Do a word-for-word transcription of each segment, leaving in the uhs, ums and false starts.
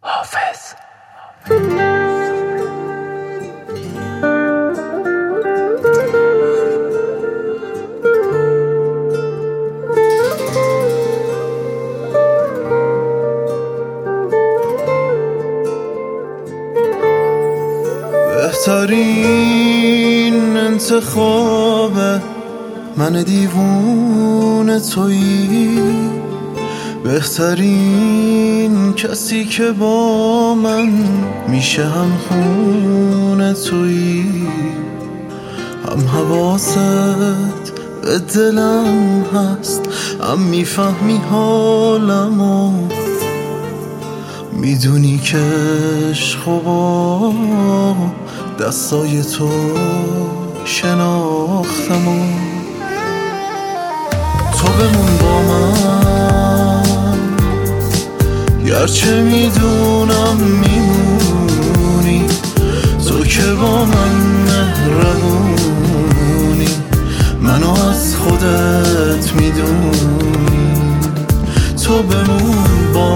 حافظ. بهترین انتخاب من دیوونه تویی، بهترین کسی که با من میشه هم خونه تویی، هم حواست به دلم هست، هم میفهمی حالمو، میدونی که عشق و با دستای تو شناختمو. تو بمون با من گرچه میدونم میمونی، تو که با من مهربونی، منو از خودت میدونی. تو بمون با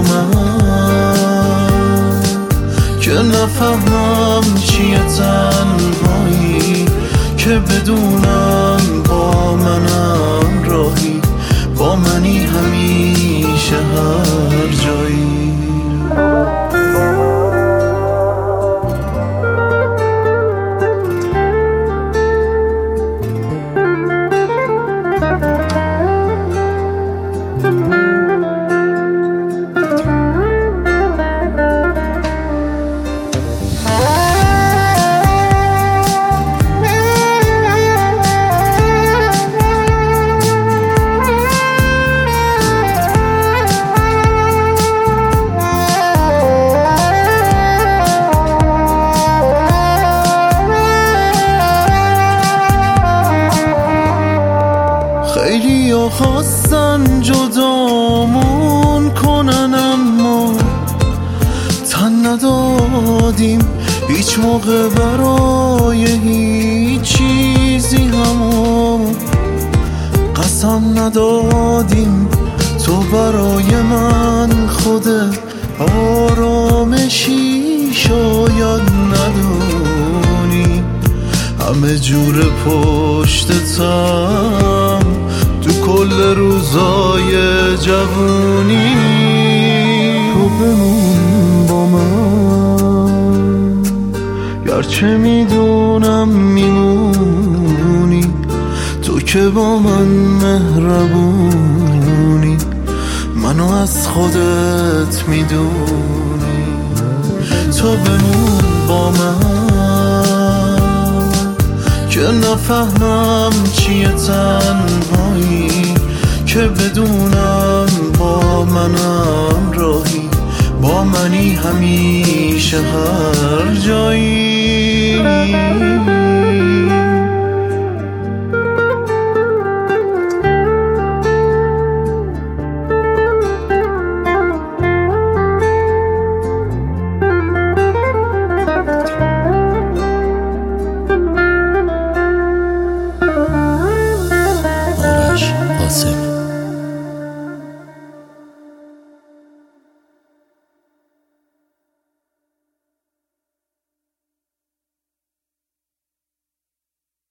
من که نفهمم چیه تنهایی، که بدونم با منم راهی، با منی همیشه هر جایی. خیلی ها خواستن جدامون کنن، اما تن ندادیم هیچ موقع برای هیچ چیزی، همو قسم ندادیم تو برای من خودت آرامشی شاید ندونی، همه جور پشتتم تو کل روزای جوونی. تو بمون با من گرچه میدونم میمونی، تو که با من مهربونی، منو از خودت میدونی. تو بمون با من که نفهمم چیه تنهایی، که بدونم با منم راهی، با منی همیشه هر جایی. حاسب.